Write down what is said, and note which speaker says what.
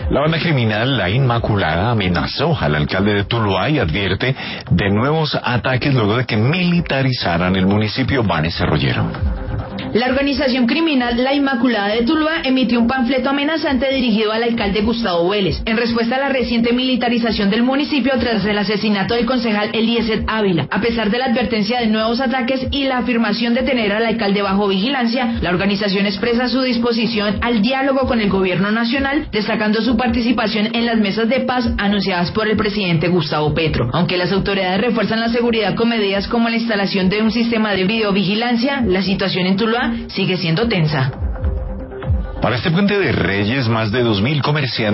Speaker 1: La banda criminal La Inmaculada amenazó al alcalde de Tuluá y advierte de nuevos ataques luego de que militarizaran el municipio. Vanessa Rollero.
Speaker 2: La organización criminal La Inmaculada de Tuluá emitió un panfleto amenazante dirigido al alcalde Gustavo Vélez, en respuesta a la reciente militarización del municipio tras el asesinato del concejal Eliezer Ávila. A pesar de la advertencia de nuevos ataques y la afirmación de tener al alcalde bajo vigilancia, la organización expresa su disposición al diálogo con el gobierno nacional, destacando su participación en las mesas de paz anunciadas por el presidente Gustavo Petro. Aunque las autoridades refuerzan la seguridad con medidas como la instalación de un sistema de videovigilancia, la situación en Tuluá sigue siendo tensa.
Speaker 1: Para este puente de Reyes, más de 2.000 comerciantes